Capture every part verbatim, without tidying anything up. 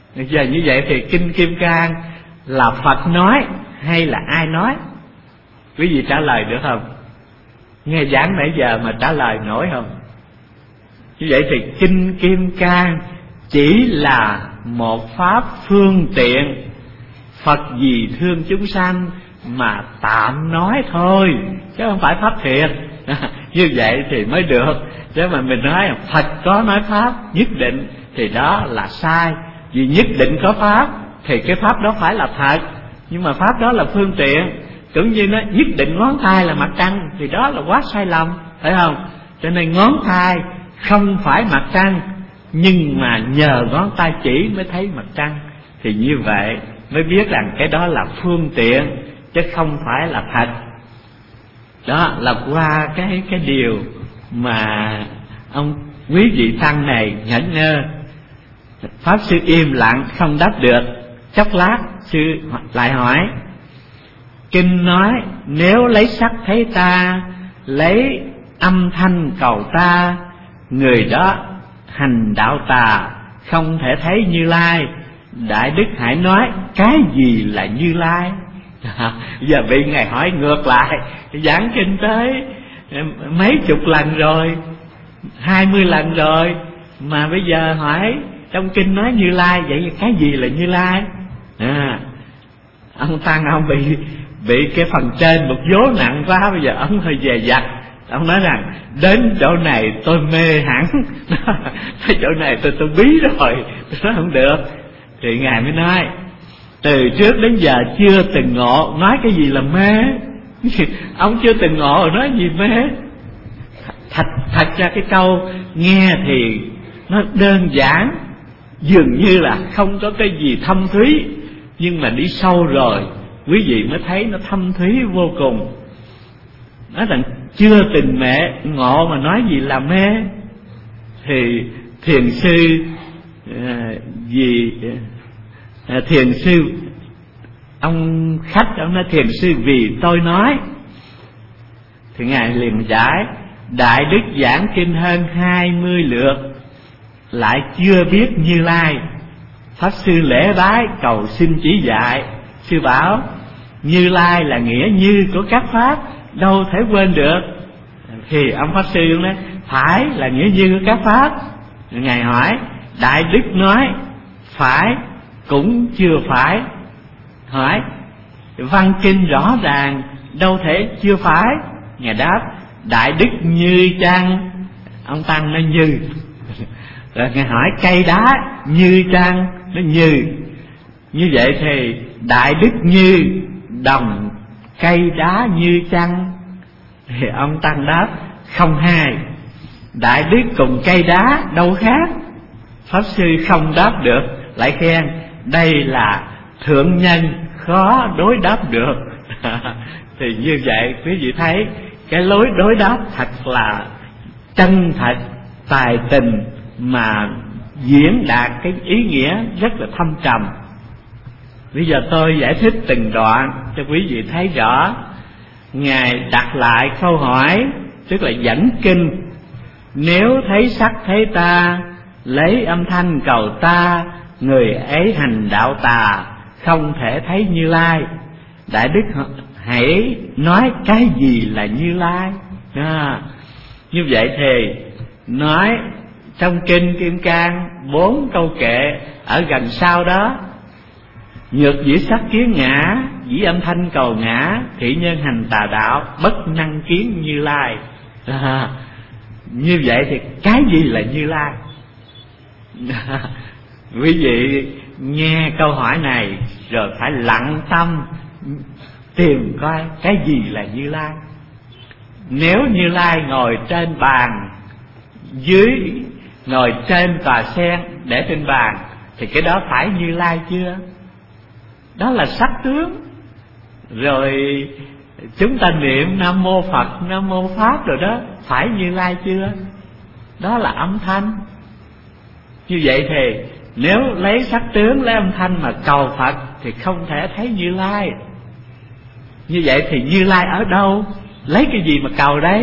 Giờ như vậy thì Kinh Kim Cang là Phật nói hay là ai nói? Quý vị trả lời được không? Nghe giảng nãy giờ mà trả lời nổi không? Như vậy thì Kinh Kim Cang chỉ là một pháp phương tiện Phật vì thương chúng sanh mà tạm nói thôi, chứ không phải pháp thiệt. Như vậy thì mới được. Chứ mà mình nói Phật có nói pháp nhất định thì đó là sai. Vì nhất định có pháp thì cái pháp đó phải là thật, nhưng mà pháp đó là phương tiện. Cũng như nó nhất định ngón tay là mặt trăng thì đó là quá sai lầm, phải không? Cho nên ngón tay không phải mặt trăng, nhưng mà nhờ ngón tay chỉ mới thấy mặt trăng. Thì như vậy mới biết rằng cái đó là phương tiện chứ không phải là thật. Đó là qua cái cái điều mà ông quý vị tăng này nhẫn nhơ. Pháp sư im lặng không đáp được. Chốc lát sư lại hỏi: Kinh nói nếu lấy sắc thấy ta, lấy âm thanh cầu ta, người đó hành đạo tà, không thể thấy Như Lai. Đại Đức hãy nói cái gì là Như Lai? Giờ bị Ngài hỏi ngược lại. Giảng kinh tới mấy chục lần rồi, hai mươi lần rồi, mà bây giờ hỏi trong kinh nói Như Lai, vậy cái gì là Như Lai? À, ông Tăng ông bị bị cái phần trên một vố nặng quá, bây giờ ông hơi dè dặt. Ông nói rằng đến chỗ này tôi mê hẳn, tới chỗ này tôi tôi bí rồi, tôi nói không được. Thì Ngài mới nói từ trước đến giờ chưa từng ngộ, nói cái gì là mê. Ông chưa từng ngộ nói gì mê. Thật, thật ra cái câu nghe thì nó đơn giản, dường như là không có cái gì thâm thúy, nhưng mà đi sâu rồi quý vị mới thấy nó thâm thúy vô cùng. Nói rằng chưa từng mẹ ngộ mà nói gì là mê. Thì thiền sư à, gì à, thiền sư ông khách ông nói thiền sư vì tôi nói. Thì Ngài liền giải: Đại Đức giảng kinh hơn hai mươi lượt lại chưa biết Như Lai. Pháp sư lễ bái cầu xin chỉ dạy. Sư bảo Như Lai là nghĩa như của các pháp, đâu thể quên được. Thì ông pháp sư nói phải là nghĩa như của các pháp. Ngài hỏi Đại Đức nói phải cũng chưa phải. Hỏi văn kinh rõ ràng đâu thể chưa phải. Ngài đáp Đại Đức như chăng? Ông Tăng nói như. Rồi Ngài hỏi cây đá như chăng? Nó như. Như vậy thì Đại Đức như đồng cây đá như chăng? Thì ông Tăng đáp không hai, Đại Đức cùng cây đá đâu khác. Pháp sư không đáp được, lại khen đây là thượng nhân khó đối đáp được. Thì như vậy quý vị thấy cái lối đối đáp thật là chân thật, tài tình, mà diễn đạt cái ý nghĩa rất là thâm trầm. Bây giờ tôi giải thích từng đoạn cho quý vị thấy rõ. Ngài đặt lại câu hỏi, tức là dẫn kinh: nếu thấy sắc thấy ta, lấy âm thanh cầu ta, người ấy hành đạo tà, không thể thấy Như Lai. Đại Đức hãy nói cái gì là Như Lai? À, như vậy thì nói trong kinh Kim Cang bốn câu kệ ở gần sau đó: nhược dĩ sắc kiến ngã, dĩ âm thanh cầu ngã, thị nhân hành tà đạo, bất năng kiến Như Lai. À, như vậy thì cái gì là Như Lai? À, quý vị nghe câu hỏi này rồi phải lặng tâm tìm coi cái gì là Như Lai. Nếu Như Lai ngồi trên bàn, dưới ngồi trên tòa sen để trên bàn, thì cái đó phải Như Lai chưa? Đó là sắc tướng. Rồi chúng ta niệm Nam Mô Phật, Nam Mô Pháp rồi đó, phải Như Lai chưa? Đó là âm thanh. Như vậy thì nếu lấy sắc tướng, lấy âm thanh mà cầu Phật thì không thể thấy Như Lai. Như vậy thì Như Lai ở đâu? Lấy cái gì mà cầu đấy?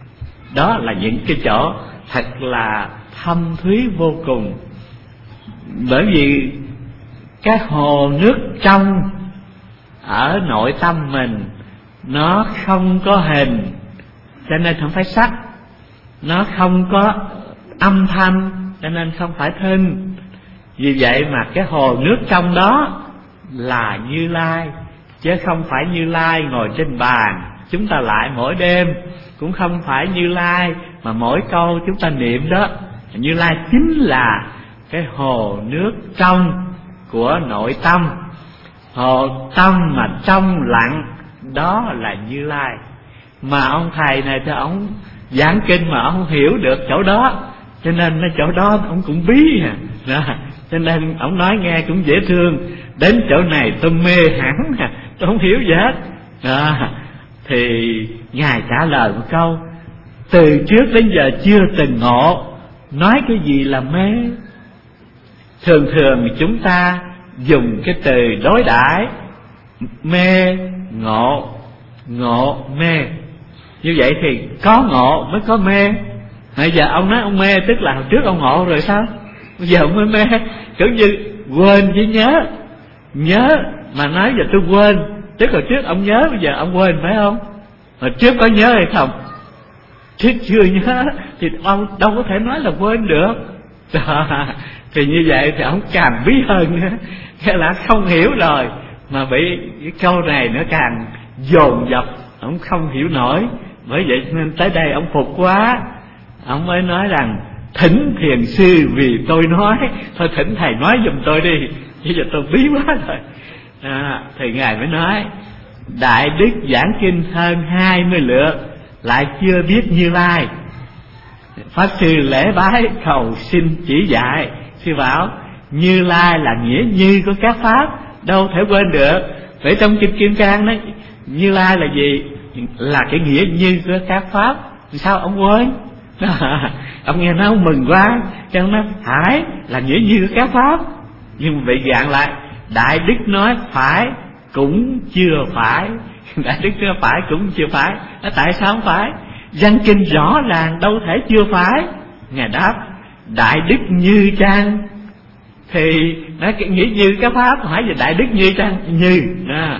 Đó là những cái chỗ thật là thâm thúy vô cùng. Bởi vì cái hồ nước trong ở nội tâm mình nó không có hình, cho nên không phải sắc. Nó không có âm thanh, cho nên không phải thinh. Vì vậy mà cái hồ nước trong đó là Như Lai, chứ không phải Như Lai ngồi trên bàn chúng ta lại mỗi đêm, cũng không phải Như Lai mà mỗi câu chúng ta niệm đó. Như Lai chính là cái hồ nước trong của nội tâm. Hồ tâm mà trong lặng, đó là Như Lai. Mà ông thầy này thì ông giảng kinh mà ông không hiểu được chỗ đó, cho nên chỗ đó ông cũng bí à. Đó. Cho nên ông nói nghe cũng dễ thương. Đến chỗ này tôi mê hẳn à, tôi không hiểu gì hết. Đó. Thì Ngài trả lời một câu: từ trước đến giờ chưa từng ngộ, nói cái gì là mê. Thường thường chúng ta dùng cái từ đối đãi mê ngộ, ngộ mê. Như vậy thì có ngộ mới có mê. Bây giờ ông nói ông mê tức là hồi trước ông ngộ rồi sao? Bây giờ ông mới mê. Cứ như quên với nhớ. Nhớ mà nói giờ tôi quên, tức hồi trước ông nhớ, bây giờ ông quên phải không? Hồi trước có nhớ hay không? Trước chưa nhớ thì ông đâu có thể nói là quên được. Đó. Thì như vậy thì ông càng bí hơn nữa. Cái là không hiểu rồi, mà bị cái câu này nó càng dồn dập, ông không hiểu nổi. Bởi vậy nên tới đây ông phục quá, ông mới nói rằng thỉnh thiền sư vì tôi nói, thôi thỉnh thầy nói giùm tôi đi, bây giờ tôi bí quá rồi. À, thì Ngài mới nói: Đại Đức giảng kinh hơn hai mươi lượt lại chưa biết Như Lai. Pháp sư lễ bái cầu xin chỉ dạy. Sư bảo Như Lai là nghĩa như của các pháp, đâu thể quên được. Vậy trong kinh Kim Cang đó, Như Lai là gì? Là cái nghĩa như của các pháp. Sao ông quên? Ông nghe nói ông mừng quá, cho ông nói phải là nghĩa như của các pháp. Nhưng mà bị gạn lại: Đại Đức nói phải cũng chưa phải. Đại Đức nói phải cũng chưa phải. Nói tại sao không phải? Văn kinh rõ ràng đâu thể chưa phải. Ngài đáp: Đại Đức như chăng? Thì nói cái nghĩa như các pháp, hỏi về Đại Đức như chăng? Như đó.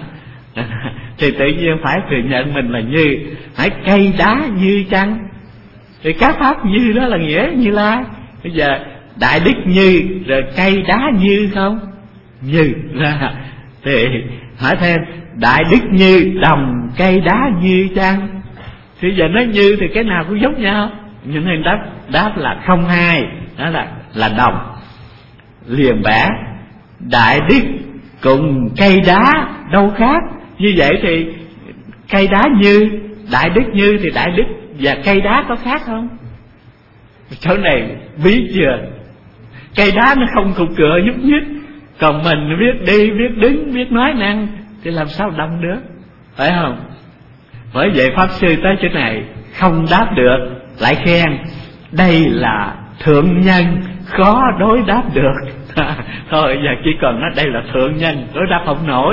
Thì tự nhiên phải thừa nhận mình là như. Hỏi cây đá như chăng? Thì các pháp như đó là nghĩa Như Lai. Bây giờ Đại Đức như, rồi cây đá như không? Như ra. Thì hỏi thêm: Đại Đức như đồng cây đá như chăng? Thì giờ nói như thì cái nào cũng giống nhau. Nhưng nên đáp, đáp là không hai. Đó là, là đồng. Liền bẻ: Đại Đức cùng cây đá đâu khác. Như vậy thì cây đá như, Đại Đức như thì Đại Đức và cây đá có khác không? Chỗ này bí chưa? Cây đá nó không cục cựa nhúc nhích, còn mình biết đi, biết đứng, biết nói năng thì làm sao đồng được, phải không? Bởi vậy Pháp Sư tới chỗ này không đáp được, lại khen đây là thượng nhân, khó đối đáp được. Thôi giờ chỉ còn nói đây là thượng nhân, đối đáp không nổi.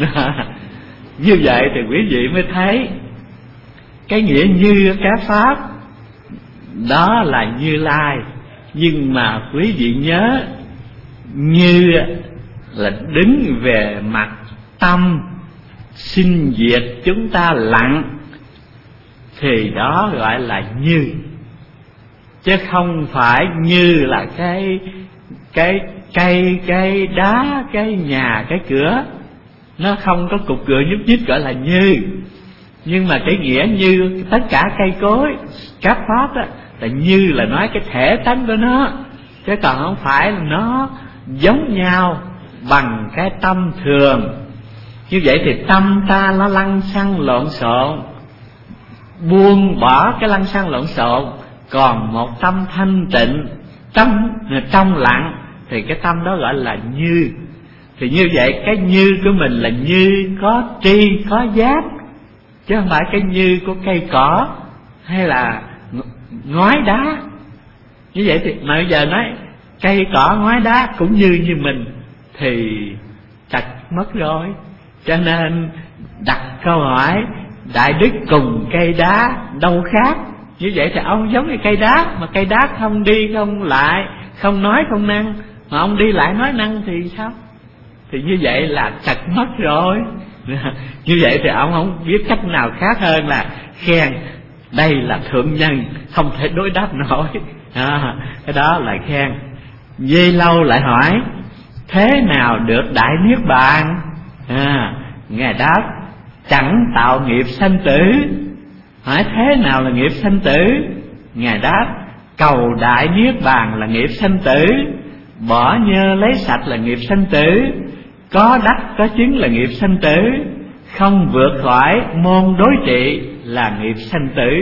Như vậy thì quý vị mới thấy cái nghĩa như các pháp đó là Như Lai. Nhưng mà quý vị nhớ, như là đứng về mặt tâm, sinh diệt chúng ta lặng, thì đó gọi là như. Chứ không phải như là cái cái cây, cái đá, cái nhà, cái cửa, nó không có cục cửa nhúc nhích gọi là như. Nhưng mà cái nghĩa như tất cả cây cối, các pháp đó, là như là nói cái thể tánh của nó, chứ còn không phải là nó giống nhau bằng cái tâm thường. Như vậy thì tâm ta nó lăng xăng lộn xộn, buông bỏ cái lăng xăng lộn xộn, còn một tâm thanh tịnh, tâm trong lặng, thì cái tâm đó gọi là như. Thì như vậy cái như của mình là như có tri, có giác, chứ không phải cái như của cây cỏ hay là ngói đá. Như vậy thì mà bây giờ nói cây cỏ ngói đá cũng như như mình thì chặt mất rồi. Cho nên đặt câu hỏi Đại Đức cùng cây đá đâu khác. Như vậy thì ông giống như cây đá, mà cây đá không đi không lại, không nói không năng, mà ông đi lại nói năng thì sao? Thì như vậy là chật mất rồi. Như vậy thì ông không biết cách nào khác hơn là khen đây là thượng nhân, không thể đối đáp nổi. À, cái đó là khen. Dây lâu lại hỏi thế nào được đại niết bàn? À, Ngài đáp chẳng tạo nghiệp sanh tử. Hỏi thế nào là nghiệp sanh tử? Ngài đáp cầu đại niết bàn là nghiệp sanh tử, bỏ nhơ lấy sạch là nghiệp sanh tử, có đắc có chứng là nghiệp sanh tử, không vượt khỏi môn đối trị là nghiệp sanh tử.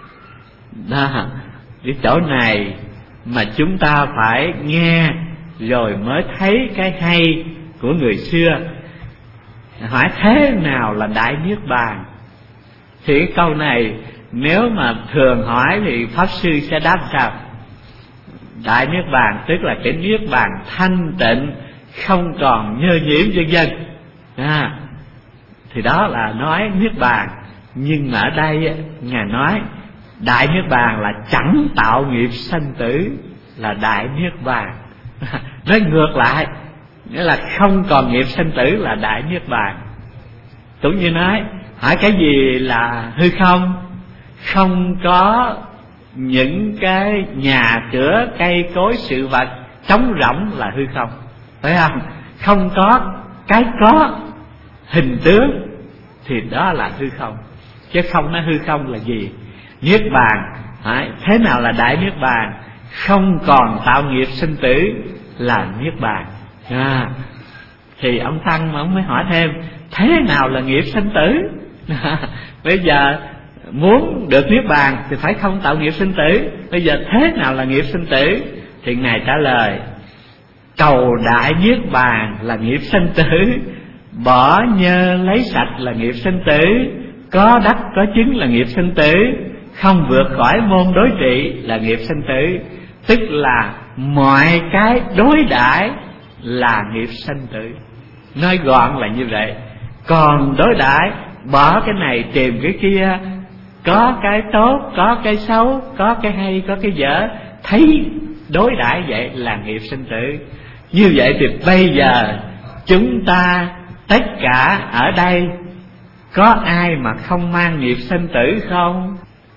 Đó, cái chỗ này mà chúng ta phải nghe rồi mới thấy cái hay của người xưa. Hỏi thế nào là đại niết bàn? Thì cái câu này nếu mà thường hỏi thì Pháp Sư sẽ đáp sao? Đại niết bàn tức là cái niết bàn thanh tịnh, không còn nhơ nhiễm vân vân. À, thì đó là nói niết bàn. Nhưng mà ở đây Ngài nói đại niết bàn là chẳng tạo nghiệp sanh tử là đại niết bàn. Nói ngược lại, nghĩa là không còn nghiệp sanh tử là đại niết bàn. Cũng như nói hỏi cái gì là hư không? Không có những cái nhà cửa cây cối sự vật trống rỗng là hư không, phải không? Không có cái có hình tướng thì đó là hư không, chứ không nói hư không là gì. Niết bàn, thế nào là đại niết bàn? Không còn tạo nghiệp sinh tử là niết bàn. À, thì ông Tăng mà ông mới hỏi thêm thế nào là nghiệp sinh tử? À, bây giờ muốn được niết bàn thì phải không tạo nghiệp sinh tử. Bây giờ thế nào là nghiệp sinh tử? Thì Ngài trả lời cầu đại niết bàn là nghiệp sinh tử, bỏ nhơ lấy sạch là nghiệp sinh tử, có đắc có chứng là nghiệp sinh tử, không vượt khỏi môn đối trị là nghiệp sinh tử. Tức là mọi cái đối đãi là nghiệp sinh tử. Nói gọn là như vậy. Còn đối đãi bỏ cái này tìm cái kia, có cái tốt, có cái xấu, có cái hay, có cái dở, thấy đối đãi vậy là nghiệp sinh tử. Như vậy thì bây giờ chúng ta tất cả ở đây có ai mà không mang nghiệp sinh tử không?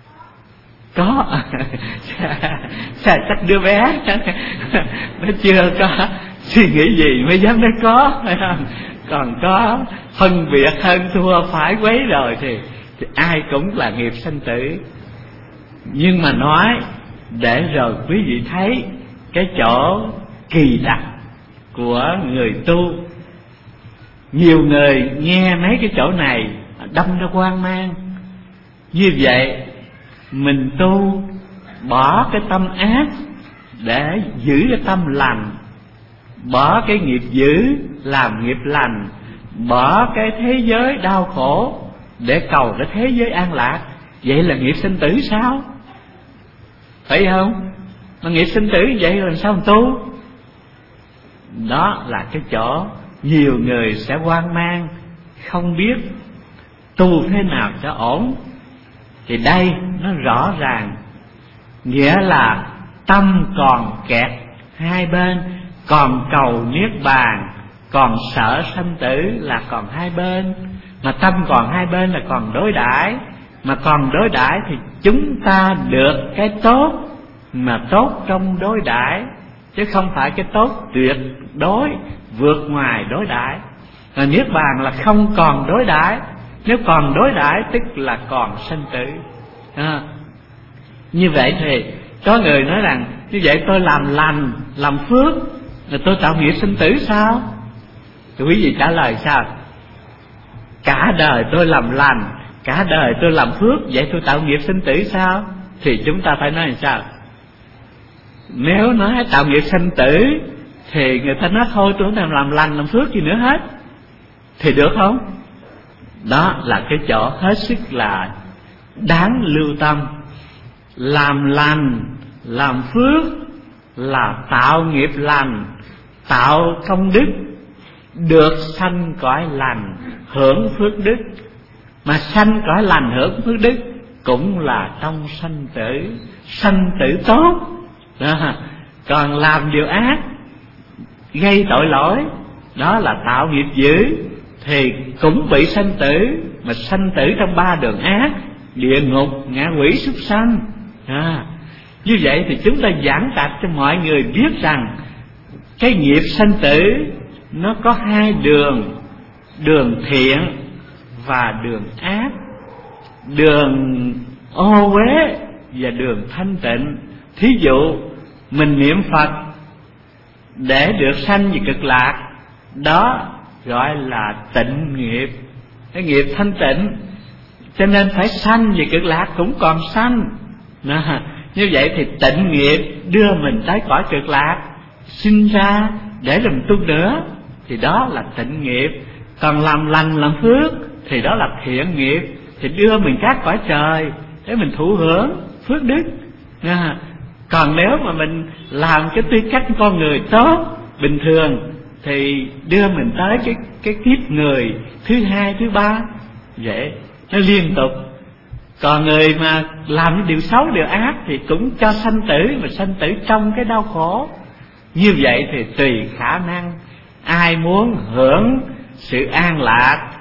Có. Chắc đứa bé nó chưa có suy nghĩ gì mới dám nói có, phải không? Còn có phân biệt hơn thua phải quấy rồi thì, thì ai cũng là nghiệp sinh tử. Nhưng mà nói để rồi quý vị thấy cái chỗ kỳ đặc của người tu. Nhiều người nghe mấy cái chỗ này đâm ra hoang mang. Như vậy mình tu bỏ cái tâm ác để giữ cái tâm lành, bỏ cái nghiệp dữ làm nghiệp lành, bỏ cái thế giới đau khổ để cầu cái thế giới an lạc. Vậy là nghiệp sinh tử sao? Phải không? Mà nghiệp sinh tử vậy rồi sao mà tu? Đó là cái chỗ nhiều người sẽ hoang mang, không biết tu thế nào cho ổn. Thì đây nó rõ ràng, nghĩa là tâm còn kẹt hai bên, còn cầu niết bàn, còn sợ sanh tử là còn hai bên. Mà tâm còn hai bên là còn đối đãi. Mà còn đối đãi thì chúng ta được cái tốt, mà tốt trong đối đãi, chứ không phải cái tốt tuyệt đối vượt ngoài đối đãi. Và niết bàn là không còn đối đãi. Nếu còn đối đãi tức là còn sanh tử. À, như vậy thì có người nói rằng như vậy tôi làm lành, làm phước rồi tôi tạo nghiệp sinh tử sao? Thì quý vị trả lời sao? Cả đời tôi làm lành, cả đời tôi làm phước, vậy tôi tạo nghiệp sinh tử sao? Thì chúng ta phải nói làm sao? Nếu nói tạo nghiệp sinh tử thì người ta nói thôi tôi không làm lành làm phước gì nữa hết, thì được không? Đó là cái chỗ hết sức là đáng lưu tâm. Làm lành, làm phước là tạo nghiệp lành, tạo công đức, được sanh cõi lành, hưởng phước đức. Mà sanh cõi lành hưởng phước đức cũng là trong sanh tử, sanh tử tốt. Đó. Còn làm điều ác gây tội lỗi, đó là tạo nghiệp dữ, thì cũng bị sanh tử. Mà sanh tử trong ba đường ác: địa ngục, ngạ quỷ, súc sanh. à, Như vậy thì chúng ta giảng đạt cho mọi người biết rằng cái nghiệp sanh tử nó có hai đường: đường thiện và đường ác, đường ô uế và đường thanh tịnh. Thí dụ mình niệm Phật để được sanh về cực lạc, đó gọi là tịnh nghiệp, cái nghiệp thanh tịnh. Cho nên phải sanh về cực lạc cũng còn sanh. Đó. Như vậy thì tịnh nghiệp đưa mình tới cõi cực lạc, sinh ra để làm tu nữa, thì đó là tịnh nghiệp. Còn làm lành làm phước thì đó là thiện nghiệp, thì đưa mình các cõi trời để mình thụ hưởng phước đức. à, Còn nếu mà mình làm cái tư cách con người tốt bình thường thì đưa mình tới cái cái kiếp người thứ hai, thứ ba, vậy nó liên tục. Còn người mà làm cái điều xấu, điều ác thì cũng cho sanh tử, mà sanh tử trong cái đau khổ. Như vậy thì tùy khả năng, ai muốn hưởng sự an lạc